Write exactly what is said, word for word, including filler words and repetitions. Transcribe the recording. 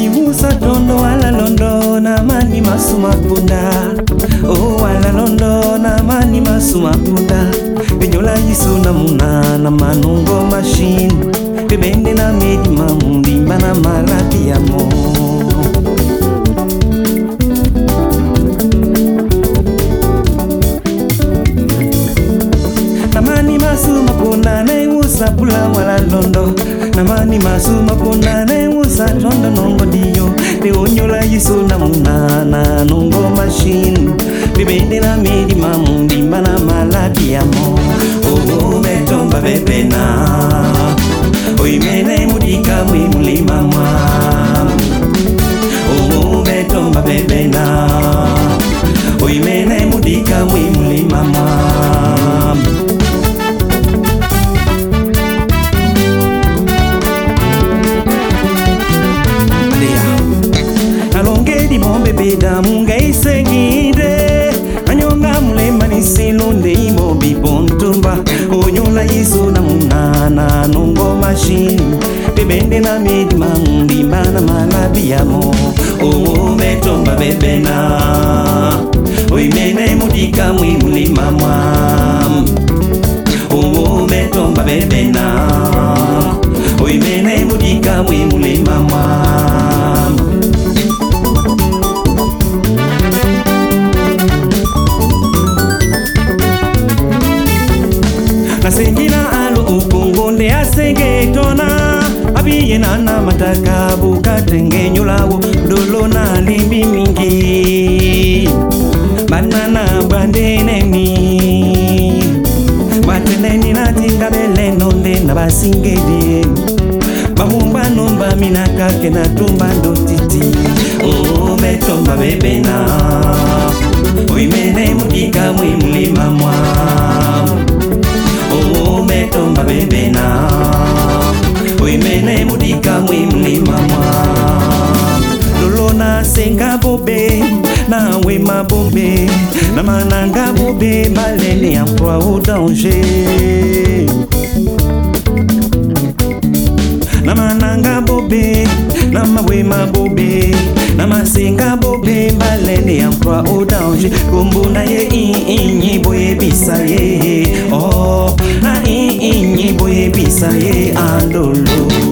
Simusa tondo wala londo na mani masuma punda. Oh wala londo na mani masuma punda. Benyola yisu na muna na manungo machine. Bebende na medi mamundi mana malati ya mo. Namani masuma punda na imusa pula wala londo. Namani masuma punda na imusa tondo nongo diyo. Benyola yisu na muna na nungo machine. Bebende na medi mamundi mana malati ya mo. Oh betomba bebena. Oimene mudika mwi mulima mwa. Oh betomba bebena. Oimene mudika mwi mulima mwa. Alonge di mombe beda munga isengide. Anyonga mulema nisilunde imo bibontumba. Onyola yiso na munana nungo machine. Bebende na medi mamundi mana malabi ya mo. Oh betomba bebena. Oimene mudika mwi mulima mwa. Oh betomba bebena. Oimene mudika mwi mulima mwa. Nasengina alo ukungonde asenge tona. Abiye nana mataka bukatenge nyulawo. Dolo na limbi mingi. Banana bandene ni. Bateneni na tinga bele nonde na basingedi. Bamumba nomba minaka kena tumba ndo titi. Oh betomba bebena. Oimene mudika mwi mulima mwa. Oh betomba bebena. Oimene mudika mwi mulima mwa. Lolo na senga bobe na wema bobe. Na mananga bobe balene emploi au danger. Na mananga bobe na mawema bobe. Na masenga bobe balene emploi au danger. Kombo na ye inyi boye bisa ye. Oh na inyi boye bisa ye andolo.